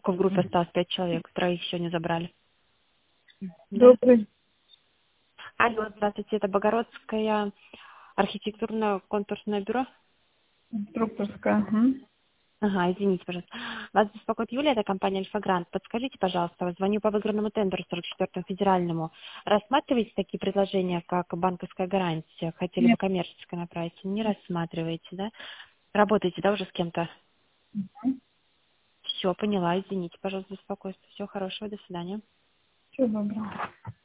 Только в группе осталось 5 человек, троих еще не забрали. Да. Добрый. Алло, здравствуйте, это Богородское архитектурно-конкурсное бюро? Инструкторская. Угу. Ага, извините, пожалуйста. Вас беспокоит Юлия, это компания «Альфа-Грант». Подскажите, пожалуйста, звоню по выигранному тендеру 44-му федеральному. Рассматриваете такие предложения, как банковская гарантия? Хотели бы Нет. коммерческое направить? Не рассматриваете, да? Работаете, да, уже с кем-то? Все, поняла, извините, пожалуйста, беспокойство. Всего хорошего, до свидания. Всего доброго.